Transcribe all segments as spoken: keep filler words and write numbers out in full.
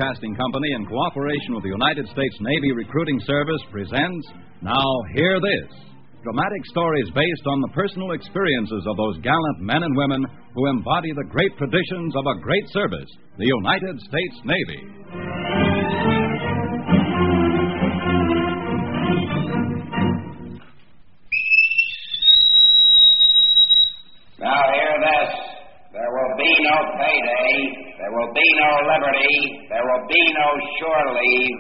Broadcasting Company, in cooperation with the United States Navy Recruiting Service, presents Now Hear This, dramatic stories based on the personal experiences of those gallant men and women who embody the great traditions of a great service, the United States Navy. Now hear this. There will be no payday. There will be no liberty. There will be no shore leave.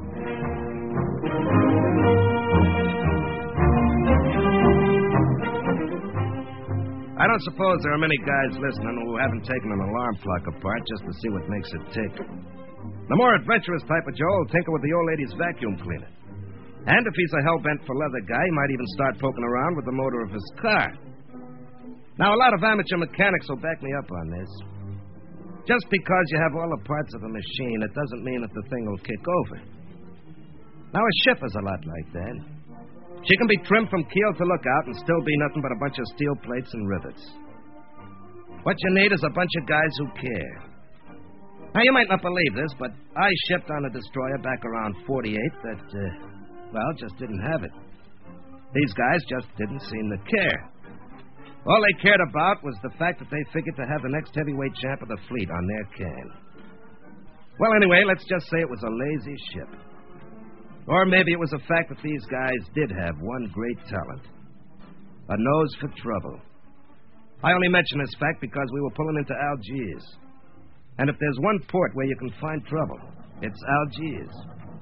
I don't suppose there are many guys listening who haven't taken an alarm clock apart just to see what makes it tick. The more adventurous type of Joe will tinker with the old lady's vacuum cleaner. And if he's a hell-bent for leather guy, he might even start poking around with the motor of his car. Now, a lot of amateur mechanics will back me up on this. Just because you have all the parts of a machine, it doesn't mean that the thing will kick over. Now, a ship is a lot like that. She can be trimmed from keel to lookout and still be nothing but a bunch of steel plates and rivets. What you need is a bunch of guys who care. Now, you might not believe this, but I shipped on a destroyer back around forty-eight that, uh, well, just didn't have it. These guys just didn't seem to care. All they cared about was the fact that they figured to have the next heavyweight champ of the fleet on their can. Well, anyway, let's just say it was a lazy ship. Or maybe it was the fact that these guys did have one great talent. A nose for trouble. I only mention this fact because we were pulling into Algiers. And if there's one port where you can find trouble, it's Algiers.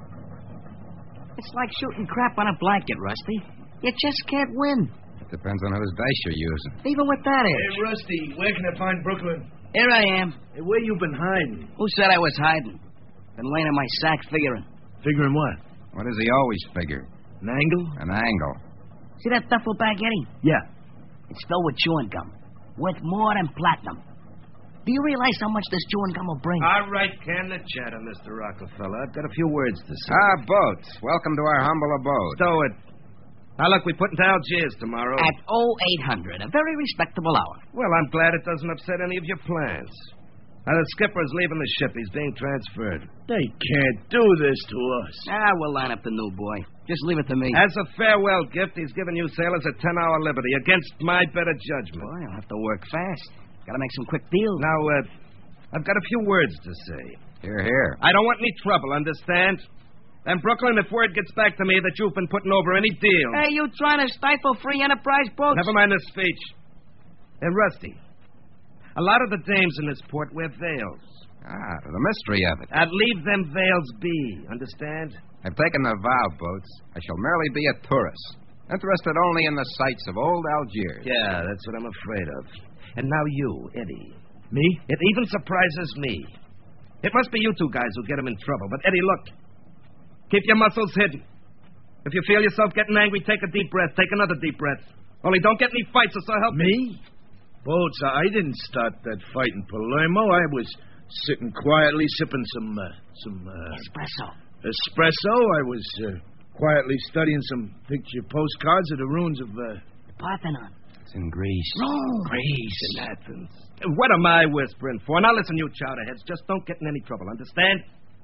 It's like shooting crap on a blanket, Rusty. You just can't win. Depends on whose dice you're using. Even with that edge. Hey, Rusty, where can I find Brooklyn? Here I am. Hey, where you been hiding? Who said I was hiding? Been laying in my sack figuring. Figuring what? What does he always figure? An angle? An angle. See that duffel bag, Eddie? Yeah. It's filled with chewing gum. Worth more than platinum. Do you realize how much this chewing gum will bring? All right, can the chatter, Mister Rockefeller. I've got a few words to say. Ah, Boats. Welcome to our humble abode. Stow it. Now, look, we put into Algiers tomorrow. At oh eight hundred, a very respectable hour. Well, I'm glad it doesn't upset any of your plans. Now, the skipper's leaving the ship. He's being transferred. They can't do this to us. Ah, we'll line up the new boy. Just leave it to me. As a farewell gift, he's giving you sailors a ten-hour liberty against my better judgment. Boy, I'll have to work fast. Gotta make some quick deals. Now, uh, I've got a few words to say. Here, here. I don't want any trouble, understand? And, Brooklyn, if word gets back to me that you've been putting over any deal... Hey, you trying to stifle free enterprise, Boats? Never mind the speech. And, Rusty, a lot of the dames in this port wear veils. Ah, the mystery of it. I'd leave them veils be, understand? I've taken the vow, Boats. I shall merely be a tourist, interested only in the sights of old Algiers. Yeah, that's what I'm afraid of. And now you, Eddie. Me? It even surprises me. It must be you two guys who get him in trouble. But, Eddie, look. Keep your muscles hidden. If you feel yourself getting angry, take a deep breath. Take another deep breath. Only don't get any fights, or so help me. Me? Boats, I didn't start that fight in Palermo. I was sitting quietly sipping some, uh, some, uh... Espresso. Espresso. I was, uh, quietly studying some picture postcards of the ruins of, uh... The Parthenon. It's in Greece. Rome. Greece and Athens. What am I whispering for? Now listen, you chowderheads. Just don't get in any trouble, understand?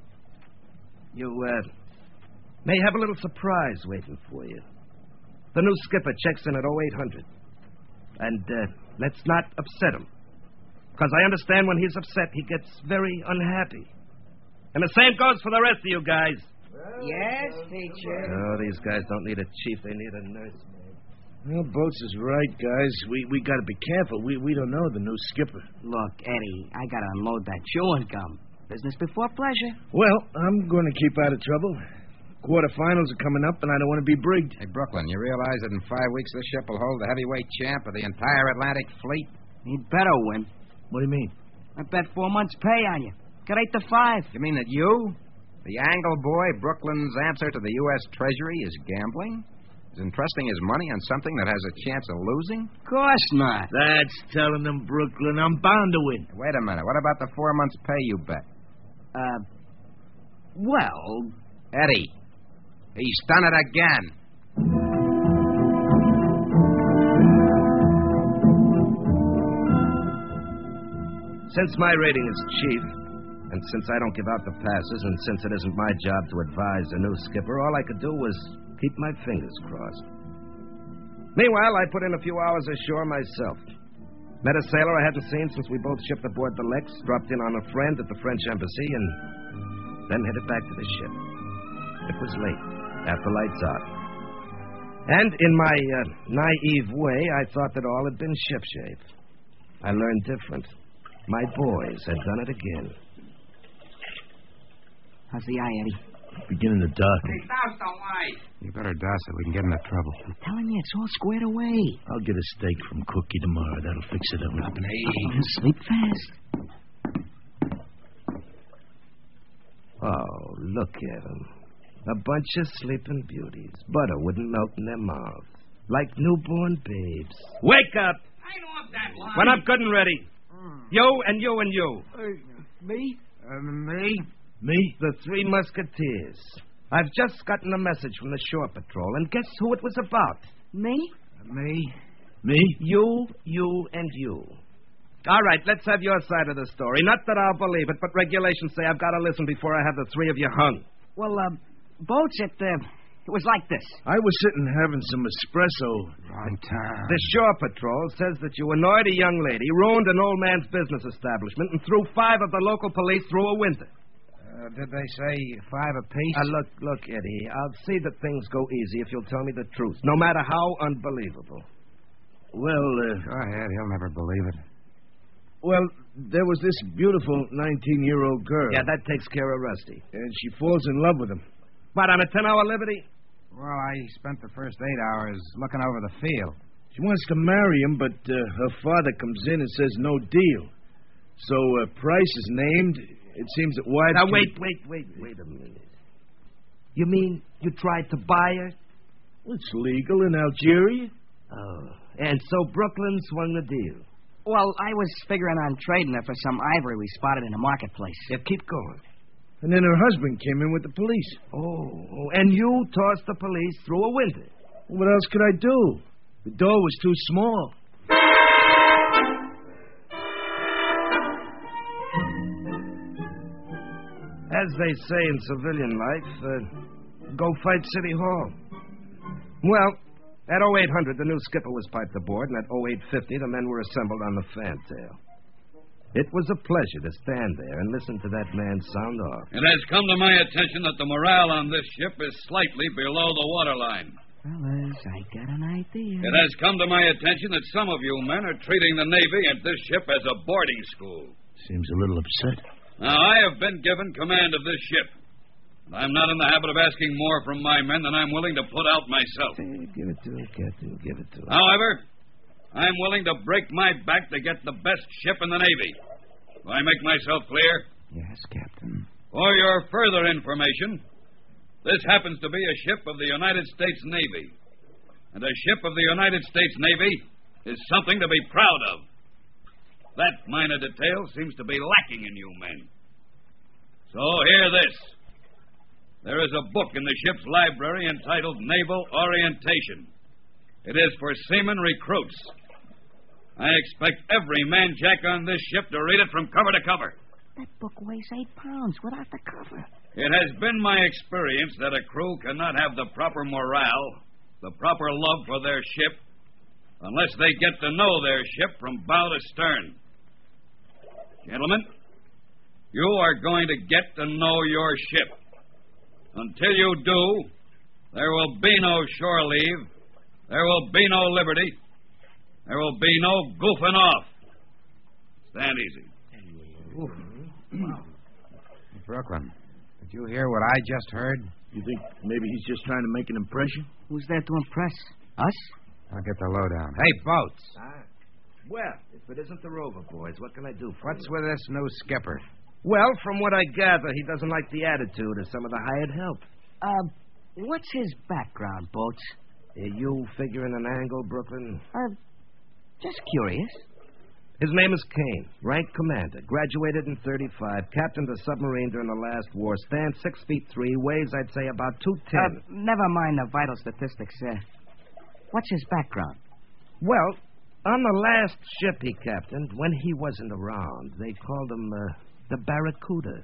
You, uh... may have a little surprise waiting for you. The new skipper checks in at oh eight hundred. And uh, let's not upset him. Because I understand when he's upset, he gets very unhappy. And the same goes for the rest of you guys. Yes, teacher. Oh, these guys don't need a chief. They need a nurse. Well, Boats is right, guys. We we got to be careful. We we don't know the new skipper. Look, Eddie, I got to unload that chewing gum. Business before pleasure. Well, I'm going to keep out of trouble. Quarterfinals are coming up, and I don't want to be brigged. Hey, Brooklyn, you realize that in five weeks this ship will hold the heavyweight champ of the entire Atlantic fleet? He'd better win. What do you mean? I bet four months' pay on you. Got eight to five. You mean that you, the angle boy, Brooklyn's answer to the U S Treasury, is gambling? Is entrusting his money on something that has a chance of losing? Of course not. That's telling them, Brooklyn. I'm bound to win. Wait a minute. What about the four months' pay you bet? Uh, well... Eddie, he's done it again. Since my rating is chief, And since I don't give out the passes, and since it isn't my job to advise the new skipper, all I could do was keep my fingers crossed. Meanwhile, I put in a few hours ashore myself. Met a sailor I hadn't seen since we both shipped aboard the Lex, dropped in on a friend at the French embassy, and then headed back to the ship. It was late, after lights out. And in my uh, naive way, I thought that all had been shipshape. I learned different. My boys had done it again. How's the eye, Eddie? Beginning to darken. Hey, douse the light. You better douse it. We can get into trouble. I'm telling you, it's all squared away. I'll get a steak from Cookie tomorrow. That'll fix it up. Oh, sleep fast. Oh, look at them. A bunch of sleeping beauties. Butter wouldn't melt in their mouths. Like newborn babes. Wake up! I want that line. When I'm good and ready. You and you and you. Uh, me? Uh, me? Me? The Three Musketeers. I've just gotten a message from the shore patrol, and guess who it was about? Me? Me? Me? You, you, and you. All right, let's have your side of the story. Not that I'll believe it, but regulations say I've got to listen before I have the three of you hung. Well, uh, Boats, it, uh, it was like this. I was sitting having some espresso. Wrong time. The shore patrol says that you annoyed a young lady, ruined an old man's business establishment, and threw five of the local police through a window. Uh, did they say five apiece? Uh, look, look, Eddie, I'll see that things go easy if you'll tell me the truth, no matter how unbelievable. Well, uh... Go ahead. He'll never believe it. Well, there was this beautiful nineteen-year-old girl. Yeah, that takes care of Rusty. And she falls in love with him. What, on a ten-hour liberty? Well, I spent the first eight hours looking over the field. She wants to marry him, but uh, her father comes in and says no deal. So a uh, price is named. It seems that wives... Now, can... wait, wait, wait, wait a minute. You mean you tried to buy her? Well, it's legal in Algeria. Oh, and so Brooklyn swung the deal. Well, I was figuring on trading her for some ivory we spotted in the marketplace. Yeah, keep going. And then her husband came in with the police. Oh, and you tossed the police through a window. Well, what else could I do? The door was too small. As they say in civilian life, uh, go fight City Hall. Well, at oh eight hundred, the new skipper was piped aboard, and at oh eight fifty, the men were assembled on the fantail. It was a pleasure to stand there and listen to that man sound off. It has come to my attention that the morale on this ship is slightly below the waterline. Fellas, I got an idea. It has come to my attention that some of you men are treating the Navy and this ship as a boarding school. Seems a little upset. Now, I have been given command of this ship. I'm not in the habit of asking more from my men than I'm willing to put out myself. Hey, give it to him, Captain. Give it to him. However, I'm willing to break my back to get the best ship in the Navy. Do I make myself clear? Yes, Captain. For your further information, this happens to be a ship of the United States Navy. And a ship of the United States Navy is something to be proud of. That minor detail seems to be lacking in you men. So hear this. There is a book in the ship's library entitled Naval Orientation. It is for seaman recruits. I expect every man jack on this ship to read it from cover to cover. That book weighs eight pounds without the cover. It has been my experience that a crew cannot have the proper morale, the proper love for their ship, unless they get to know their ship from bow to stern. Gentlemen, you are going to get to know your ship. Until you do, there will be no shore leave, there will be no liberty, there will be no goofing off. Stand easy. Brooklyn, did you hear what I just heard? You think maybe he's just trying to make an impression? Who's there to impress? Us? I'll get the lowdown. Hey, Boats. Ah. Well, if it isn't the Rover boys, what can I do for What's you? with this new skipper? Well, from what I gather, he doesn't like the attitude of some of the hired help. Uh, what's his background, Boats? Are you figuring an angle, Brooklyn? Uh, just curious. His name is Kane, rank commander, graduated in thirty-five, captained a submarine during the last war, stands six feet three, weighs, I'd say, about two ten. Uh, never mind the vital statistics, uh, what's his background? Well, on the last ship he captained, when he wasn't around, they called him uh, the Barracuda.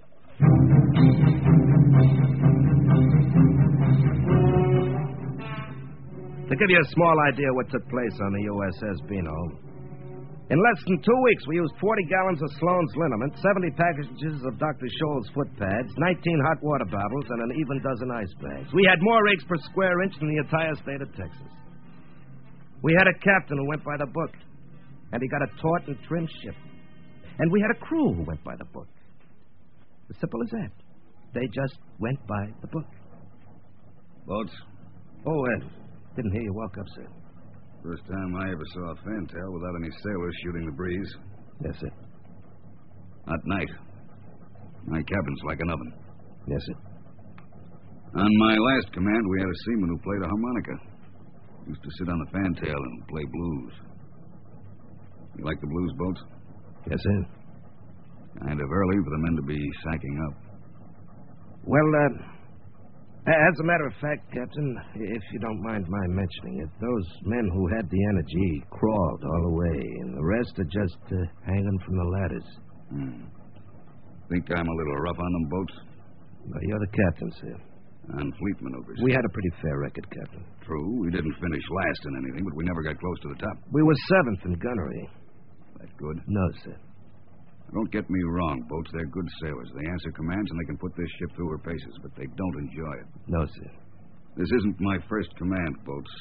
To give you a small idea what took place on the U S S Beano, in less than two weeks, we used forty gallons of Sloan's liniment, seventy packages of Doctor Scholl's foot pads, nineteen hot water bottles, and an even dozen ice bags. We had more eggs per square inch than the entire state of Texas. We had a captain who went by the book, and he got a taut and trim ship. And we had a crew who went by the book. As simple as that. They just went by the book. Boats? Oh, Ed. Didn't hear you walk up, sir. First time I ever saw a fantail without any sailors shooting the breeze. Yes, sir. At night. My cabin's like an oven. Yes, sir. On my last command, we had a seaman who played a harmonica. Used to sit on the fantail and play blues. You like the blues, Boats? Yes, sir. Kind of early for the men to be sacking up. Well, uh... as a matter of fact, Captain, if you don't mind my mentioning it, those men who had the energy crawled all the way, and the rest are just uh, hanging from the ladders. Hmm. Think I'm a little rough on them, Boats? Well, you're the captain, sir. On fleet maneuvers. We had a pretty fair record, Captain. True. We didn't finish last in anything, but we never got close to the top. We were seventh in gunnery. That good? No, sir. Don't get me wrong, Boats. They're good sailors. They answer commands, and they can put this ship through her paces, but they don't enjoy it. No, sir. This isn't my first command, Boats.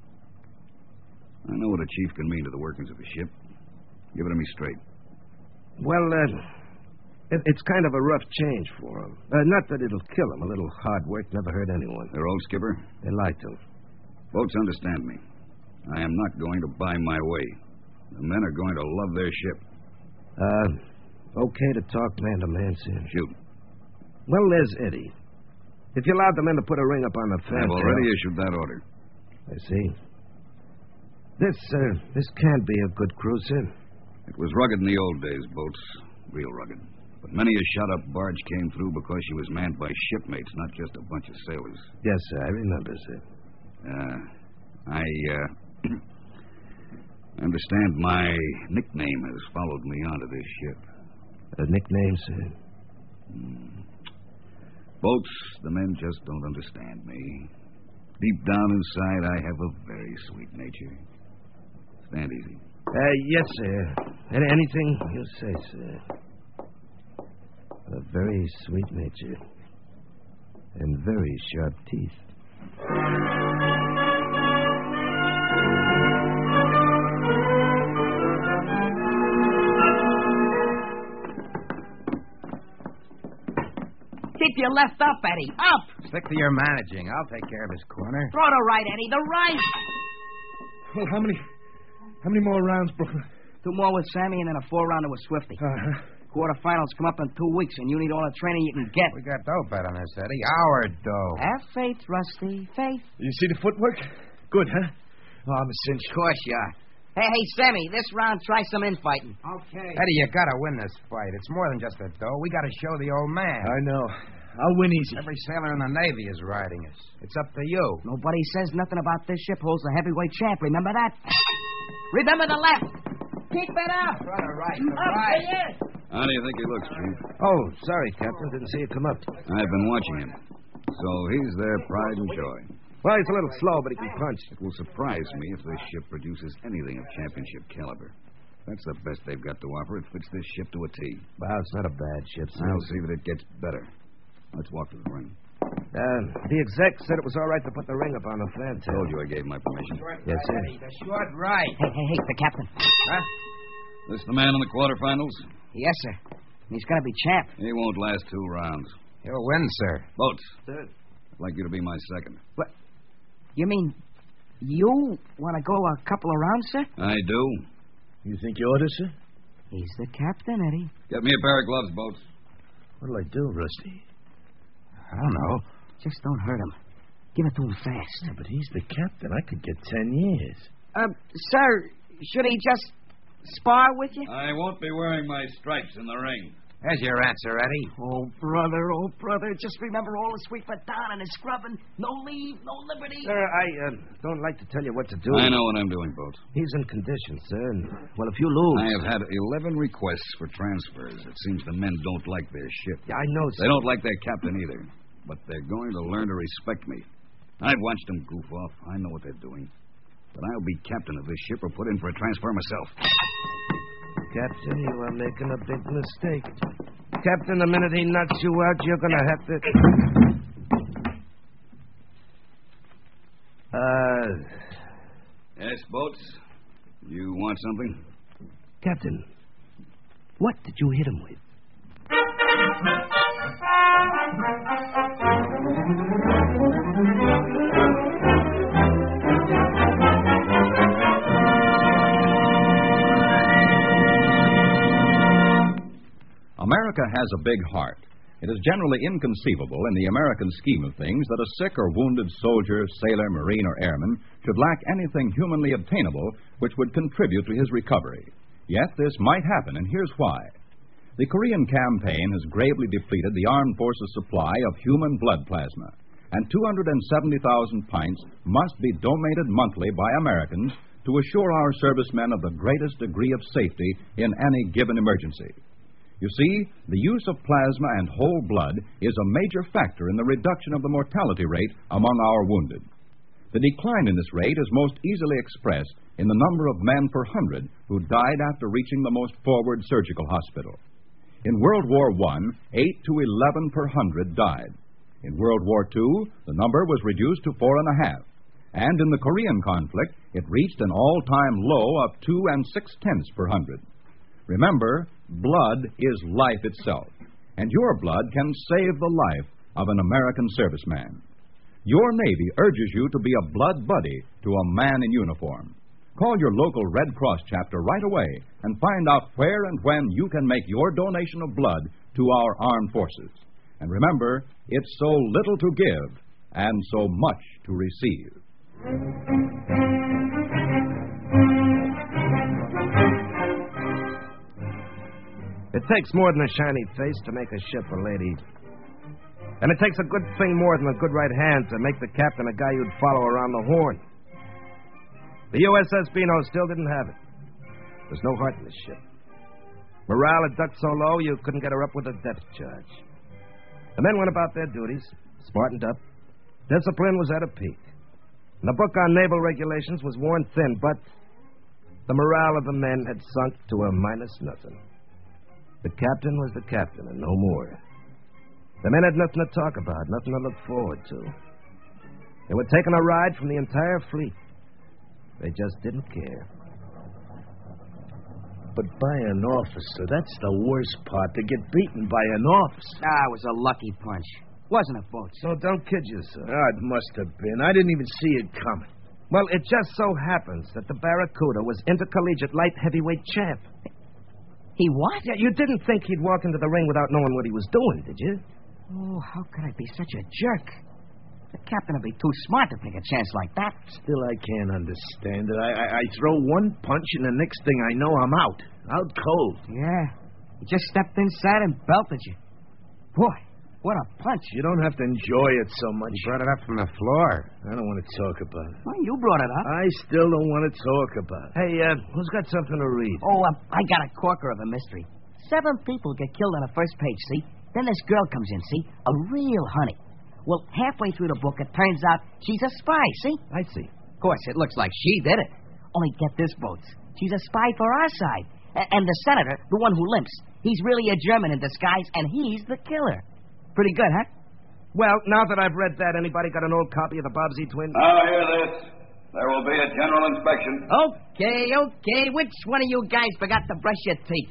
I know what a chief can mean to the workings of a ship. Give it to me straight. Well, uh, it, it's kind of a rough change for them. Uh, not that it'll kill them. A little hard work never hurt anyone. Their old skipper? They liked him. Boats, understand me. I am not going to buy my way. The men are going to love their ship. Uh... Okay to talk man to man, sir. Shoot. Well, there's Eddie. If you allowed the men to put a ring up on the fantail... I've already issued that order. I see. This, uh, this can be a good crew, sir. It was rugged in the old days, Boats. Real rugged. But many a shot-up barge came through because she was manned by shipmates, not just a bunch of sailors. Yes, sir. I remember, sir. Uh, I, uh... understand my nickname has followed me onto this ship. A nickname, sir? Hmm. Boats, the men just don't understand me. Deep down inside, I have a very sweet nature. Stand easy. Uh, yes, sir. Any, anything you say, sir. A very sweet nature. And very sharp teeth. Keep your left up, Eddie. Up! Stick to your managing. I'll take care of this corner. Throw to right, Eddie. The right! Well, how many... How many more rounds, Brooklyn? Two more with Sammy and then a four-rounder with Swifty. Uh-huh. Quarterfinals come up in two weeks, and you need all the training you can get. We got dough bet on this, Eddie. Our dough. Have faith, Rusty. Faith. You see the footwork? Good, huh? Oh, I'm a cinch. Of course you are. Hey, hey, Sammy, this round, try some infighting. Okay. Eddie, you gotta win this fight. It's more than just a dough. We gotta show the old man. I know. I'll win easy. Every sailor in the Navy is riding us. It's up to you. Nobody says nothing about this ship holds the heavyweight champ. Remember that? Remember the left. Keep it up. Throw to right. To Up right. to you. How do you think he looks, Chief? Oh, sorry, Captain. Didn't see you come up. I've been watching him. So he's their pride and joy. Well, he's a little slow, but he can punch. It will surprise me if this ship produces anything of championship caliber. That's the best they've got to offer. It fits this ship to a T. Well, it's not a bad ship, sir. I'll see that it gets better. Let's walk to the ring. Uh, the exec said it was all right to put the ring up on the fantail. Told you I gave my permission. Yes, sir. The short right. Hey, hey, hey, the captain. Huh? This the man in the quarterfinals? Yes, sir. He's going to be champ. He won't last two rounds. He'll win, sir. Boats. Sir. I'd like you to be my second. What? You mean you want to go a couple of rounds, sir? I do. You think you ought to, sir? He's the captain, Eddie. Get me a pair of gloves, Boats. What'll I do, Rusty? I don't know. Just don't hurt him. Give it to him fast. Yeah, but he's the captain. I could get ten years. Uh, sir, should he just spar with you? I won't be wearing my stripes in the ring. There's your answer, Eddie. Oh, brother, oh, brother. Just remember all the sweeper down and his scrubbing. No leave, no liberty. Sir, I uh, don't like to tell you what to do. I know what I'm doing, Boat. He's in condition, sir. And, well, if you lose... I have had eleven requests for transfers. It seems the men don't like their ship. Yeah, I know, sir. They don't like their captain either. But they're going to learn to respect me. I've watched them goof off. I know what they're doing. But I'll be captain of this ship or put in for a transfer myself. Captain, you are making a big mistake. Captain, the minute he knocks you out, you're going to have to... Uh... Yes, Boats? You want something? Captain, what did you hit him with? America has a big heart. It is generally inconceivable in the American scheme of things that a sick or wounded soldier, sailor, marine, or airman should lack anything humanly obtainable which would contribute to his recovery. Yet this might happen, and here's why. The Korean campaign has gravely depleted the armed forces' supply of human blood plasma, and two hundred seventy thousand pints must be donated monthly by Americans to assure our servicemen of the greatest degree of safety in any given emergency. You see, the use of plasma and whole blood is a major factor in the reduction of the mortality rate among our wounded. The decline in this rate is most easily expressed in the number of men per hundred who died after reaching the most forward surgical hospital. In World War One, eight to eleven per hundred died. In World War Two, the number was reduced to four and a half. And in the Korean conflict, it reached an all-time low of two and six-tenths per hundred. Remember, blood is life itself, and your blood can save the life of an American serviceman. Your Navy urges you to be a blood buddy to a man in uniform. Call your local Red Cross chapter right away and find out where and when you can make your donation of blood to our armed forces. And remember, it's so little to give and so much to receive. It takes more than a shiny face to make a ship a lady. And it takes a good thing more than a good right hand to make the captain a guy you'd follow around the horn. The U S S Beano still didn't have it. There's no heart in the ship. Morale had ducked so low you couldn't get her up with a depth charge. The men went about their duties, smartened up. Discipline was at a peak. And the book on naval regulations was worn thin, but the morale of the men had sunk to a minus nothing. The captain was the captain and no more. The men had nothing to talk about, nothing to look forward to. They were taking a ride from the entire fleet. They just didn't care. But by an officer, that's the worst part, to get beaten by an officer. Ah, it was a lucky punch. Wasn't it, Boats? So don't kid yourself. Ah, it must have been. I didn't even see it coming. Well, it just so happens that the Barracuda was intercollegiate light heavyweight champ. He what? Yeah, you didn't think he'd walk into the ring without knowing what he was doing, did you? Oh, how could I be such a jerk? The captain would be too smart to take a chance like that. Still, I can't understand it. I, I, I throw one punch, and the next thing I know, I'm out. Out cold. Yeah. He just stepped inside and belted you. Boy, what a punch. You don't have to enjoy it so much. You brought it up from the floor. I don't want to talk about it. Well, you brought it up. I still don't want to talk about it. Hey, uh, who's got something to read? Oh, uh, I got a corker of a mystery. Seven people get killed on the first page, see? Then this girl comes in, see? A real honey. Well, halfway through the book, it turns out she's a spy, see? I see. Of course, it looks like she did it. Only get this, Boats. She's a spy for our side. A- and the senator, the one who limps, he's really a German in disguise, and he's the killer. Pretty good, huh? Well, now that I've read that, anybody got an old copy of the Bobbsey Twins? Now hear this. There will be a general inspection. Okay, okay. Which one of you guys forgot to brush your teeth?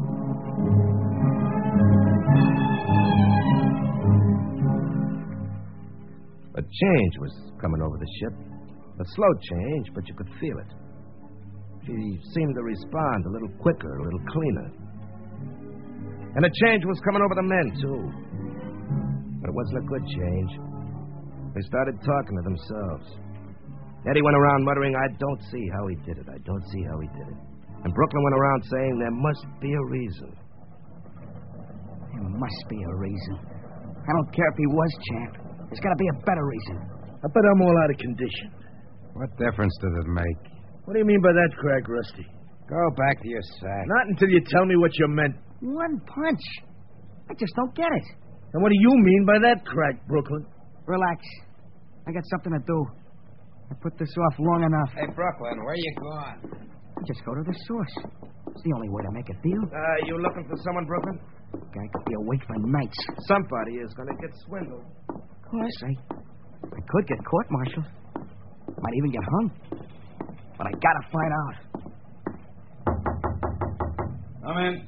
A change was coming over the ship. A slow change, but you could feel it. She seemed to respond a little quicker, a little cleaner. And a change was coming over the men, too. But it wasn't a good change. They started talking to themselves. Eddie went around muttering, I don't see how he did it. I don't see how he did it. And Brooklyn went around saying there must be a reason. There must be a reason. I don't care if he was champ. There's got to be a better reason. I bet I'm all out of condition. What difference does it make? What do you mean by that, Craig Rusty? Go back to your sack. Not until you tell me what you meant. One punch. I just don't get it. And what do you mean by that, Craig, Brooklyn? Relax. I got something to do. I put this off long enough. Hey, Brooklyn, where you going? Just go to the source. It's the only way to make a deal. Uh, you looking for someone, Brooklyn? Guy could be awake for nights. Somebody is going to get swindled. Of course, I, I could get court-martialed. Might even get hung. But I gotta find out. Come in.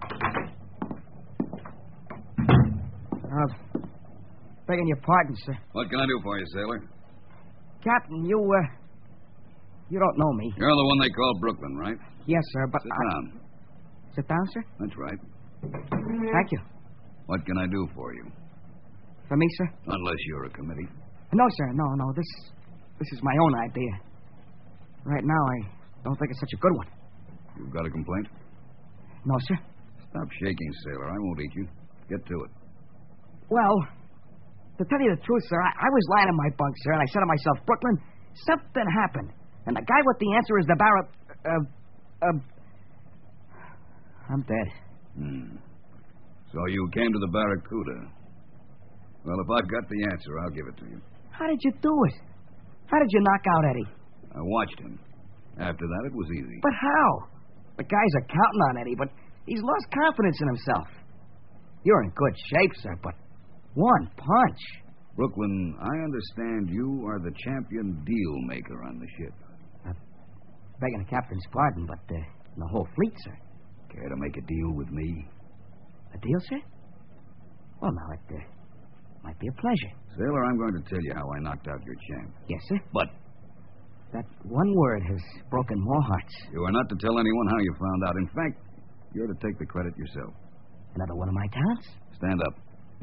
Uh, begging your pardon, sir. What can I do for you, sailor? Captain, you, uh... You don't know me. You're the one they call Brooklyn, right? Yes, sir, but Sit I... down. Sit down, sir? That's right. Thank you. What can I do for you? For me, sir? Unless you're a committee. No, sir, no, no. This this is my own idea. Right now, I don't think it's such a good one. You've got a complaint? No, sir. Stop shaking, sailor. I won't eat you. Get to it. Well, to tell you the truth, sir, I, I was lying in my bunk, sir, and I said to myself, Brooklyn, something happened. And the guy with the answer is the Barra... Uh, uh... I'm dead. Hmm. So you came to the Barracuda. Well, if I've got the answer, I'll give it to you. How did you do it? How did you knock out Eddie? I watched him. After that, it was easy. But how? The guys are counting on Eddie, but he's lost confidence in himself. You're in good shape, sir, but one punch. Brooklyn, I understand you are the champion deal maker on the ship. Uh, begging the captain's pardon, but uh, the whole fleet, sir. Care to make a deal with me? A deal, sir? Well, now, it uh, might be a pleasure. Sailor, I'm going to tell you how I knocked out your champ. Yes, sir? But that one word has broken more hearts. you are not to tell anyone how you found out. In fact, you're to take the credit yourself. Another one of my talents? Stand up.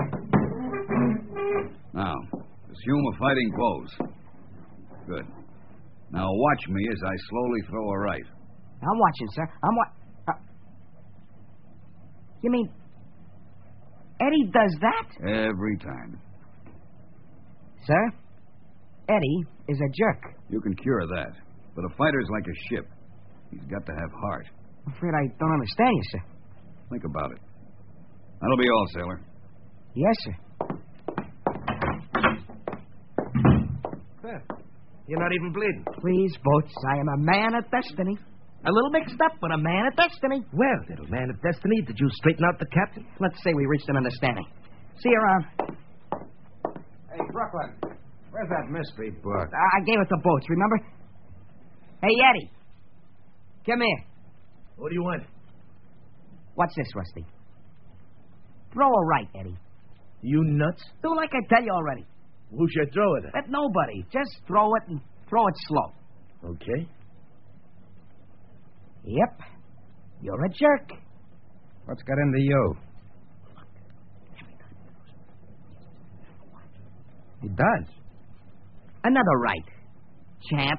Now, assume a fighting pose. Good. Now watch me as I slowly throw a right. I'm watching, sir. I'm wa... Uh... You mean... Eddie does that? Every time. Sir, Eddie is a jerk. You can cure that. But a fighter's like a ship. He's got to have heart. I'm afraid I don't understand you, sir. Think about it. That'll be all, sailor. Yes, sir. There. You're not even bleeding. Please, Boats, I am a man of destiny. A little mixed up, but a man of destiny. Well, little man of destiny, did you straighten out the captain? Let's say we reached an understanding. See you around. Hey, Brooklyn, where's that mystery book? I I gave it to Boats, remember? Hey, Eddie. Come here. What do you want? What's this, Rusty? Throw a right, Eddie. You nuts? Do like I tell you already. Who should I throw it at? Let nobody. Just throw it and throw it slow. Okay. Yep. You're a jerk. What's got into you? He does. Another right. Champ.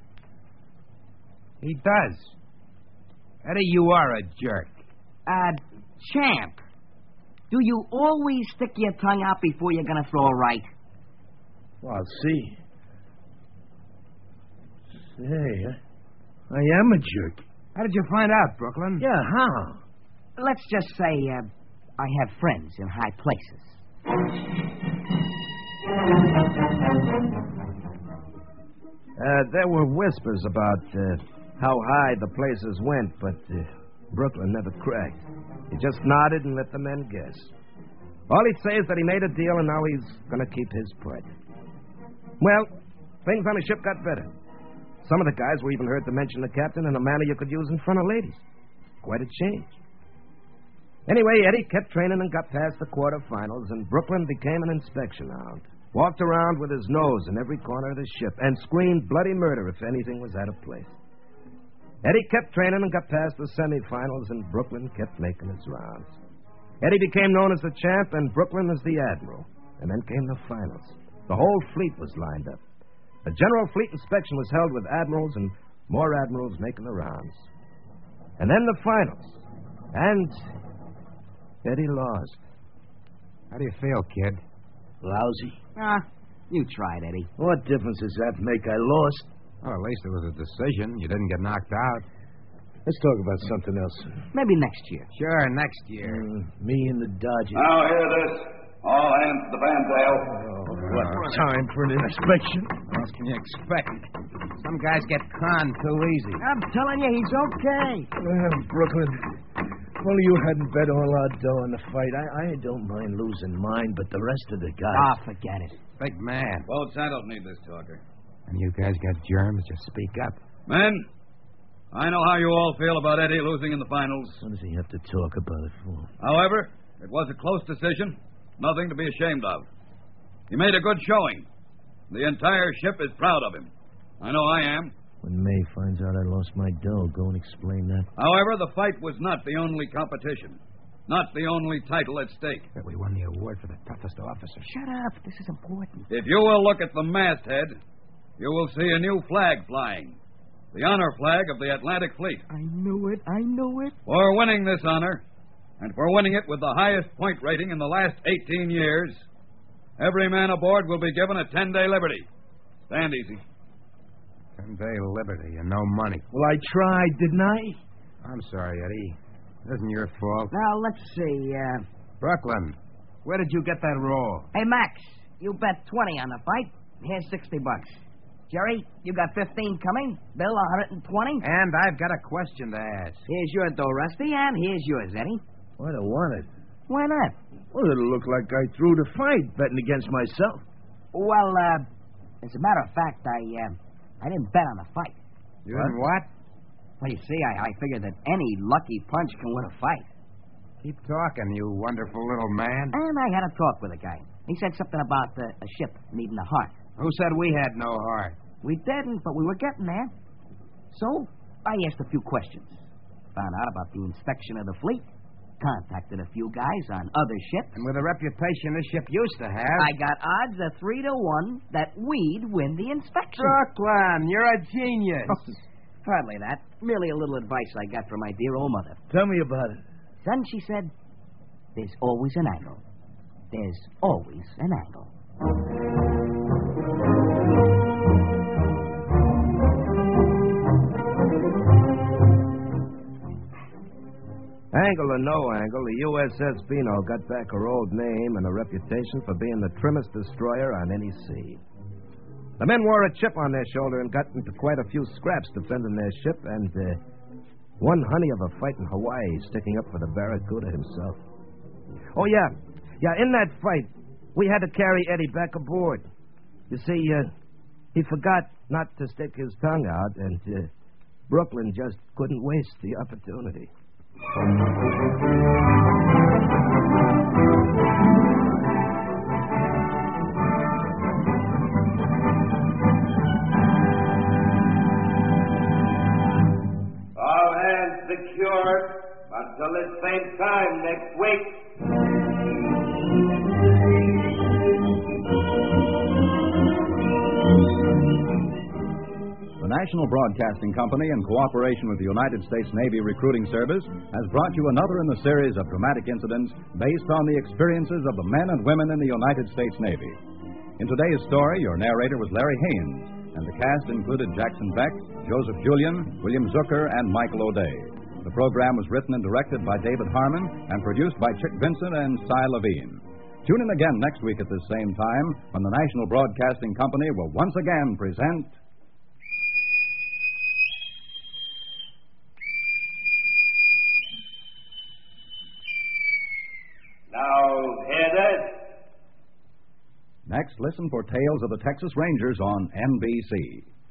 He does. Eddie, you are a jerk. Uh, champ. Do you always stick your tongue out before you're gonna throw a right? Well, I'll see. Say, I, I am a jerk. How did you find out, Brooklyn? Yeah, how? Let's just say uh, I have friends in high places. Uh, there were whispers about uh, how high the places went, but uh, Brooklyn never cracked. He just nodded and let the men guess. All he'd say is that he made a deal and now he's going to keep his part. Well, things on the ship got better. Some of the guys were even heard to mention the captain in a manner you could use in front of ladies. Quite a change. Anyway, Eddie kept training and got past the quarterfinals, and Brooklyn became an inspection hound. Walked around with his nose in every corner of the ship and screamed bloody murder if anything was out of place. Eddie kept training and got past the semifinals, and Brooklyn kept making his rounds. Eddie became known as the champ, and Brooklyn as the admiral. And then came the finals. The whole fleet was lined up. A general fleet inspection was held with admirals and more admirals making the rounds. And then the finals. And Eddie lost. How do you feel, kid? Lousy. Ah, you tried, Eddie. What difference does that make? I lost. Well, at least it was a decision. You didn't get knocked out. Let's talk about something else. Maybe next year. Sure, next year. Mm, me and the Dodgers. Now, hear this. All hands to the fantail. Oh, what time for an inspection? What else can you expect? Some guys get conned too easy. I'm telling you, he's okay. Well, Brooklyn, well, you hadn't bet all our dough on the fight. I, I don't mind losing mine, but the rest of the guys... Ah, forget it. Big man. Folks, I don't need this talker. And you guys got germs, just speak up. Men, I know how you all feel about Eddie losing in the finals. What does he have to talk about it for? However, it was a close decision. Nothing to be ashamed of. He made a good showing. The entire ship is proud of him. I know I am. When May finds out I lost my dough, go and explain that. However, the fight was not the only competition. Not the only title at stake. But we won the award for the toughest officer. Shut up. This is important. If you will look at the masthead, you will see a new flag flying. The honor flag of the Atlantic Fleet. I knew it. I knew it. For winning this honor, and for winning it with the highest point rating in the last eighteen years, every man aboard will be given a ten-day liberty. Stand easy. Ten-day liberty and no money. Well, I tried, didn't I? I'm sorry, Eddie. It isn't your fault. Now, let's see. Uh... Brooklyn, where did you get that roll? Hey, Max, you bet twenty on the fight. Here's sixty bucks. Jerry, you got fifteen coming. Bill, one hundred twenty. And I've got a question to ask. Here's your dough, Rusty, and here's yours, Eddie. I don't want it. Why not? Well, it'll look like I threw the fight betting against myself. Well, uh, as a matter of fact, I, uh, I didn't bet on the fight. You didn't what? Well, you see, I, I figured that any lucky punch can win a fight. Keep talking, you wonderful little man. And I had a talk with a guy. He said something about uh, a ship needing a heart. Who said we had no heart? We didn't, but we were getting there. So, I asked a few questions. Found out about the inspection of the fleet. Contacted a few guys on other ships. And with the reputation this ship used to have... I got odds of three to one that we'd win the inspection. Brooklyn, you're a genius. Hardly that. Merely a little advice I got from my dear old mother. Tell me about it. Son, she said, there's always an angle. There's always an angle. Angle or no angle, the U S S Beano got back her old name and a reputation for being the trimmest destroyer on any sea. The men wore a chip on their shoulder and got into quite a few scraps defending their ship, and uh, one honey of a fight in Hawaii sticking up for the Barracuda himself. Oh, yeah. Yeah, in that fight, we had to carry Eddie back aboard. You see, uh, he forgot not to stick his tongue out, and uh, Brooklyn just couldn't waste the opportunity. All hands secured until the same time next week. The National Broadcasting Company, in cooperation with the United States Navy Recruiting Service, has brought you another in the series of dramatic incidents based on the experiences of the men and women in the United States Navy. In today's story, your narrator was Larry Haynes, and the cast included Jackson Beck, Joseph Julian, William Zucker, and Michael O'Day. The program was written and directed by David Harmon and produced by Chick Vincent and Cy Levine. Tune in again next week at this same time when the National Broadcasting Company will once again present... Now, hear this. Next, listen for Tales of the Texas Rangers on N B C.